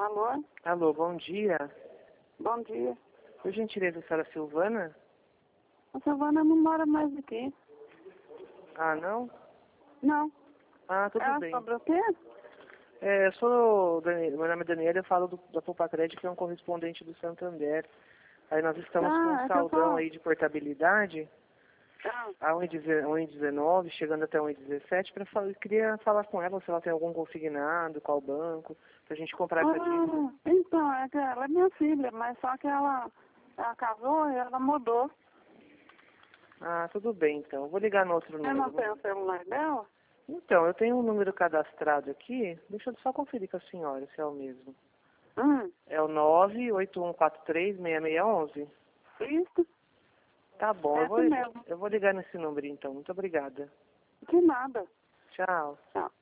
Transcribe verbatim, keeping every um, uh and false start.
Alô? Alô, bom dia. Bom dia. Por gentileza, a senhora Silvana? A Silvana não mora mais aqui. Ah, não? Não. Ah, tudo É bem. sobre o quê? É, eu sou, Dani- meu nome é Daniela, eu falo do, da Poupa Crédito, que é um correspondente do Santander. Aí nós estamos com Ah, um é que eu saldão sou... aí de portabilidade, Ah, a um e dezenove, chegando até um e dezessete, para falar, eu queria falar com ela se ela tem algum consignado, qual banco, pra gente comprar essa dívida. ah, então, é que ela é minha filha, mas só que ela, ela casou e ela mudou. Ah, tudo bem então. Eu vou ligar no outro Eu número. não tenho o celular dela? Então, eu tenho um número cadastrado aqui, deixa eu só conferir com a senhora se é o mesmo. Hum, É o nove oito um quatro três seis seis um um. isso? Tá bom, É eu vou, esse mesmo. eu vou ligar nesse número então. Muito obrigada. De nada. Tchau. Tchau.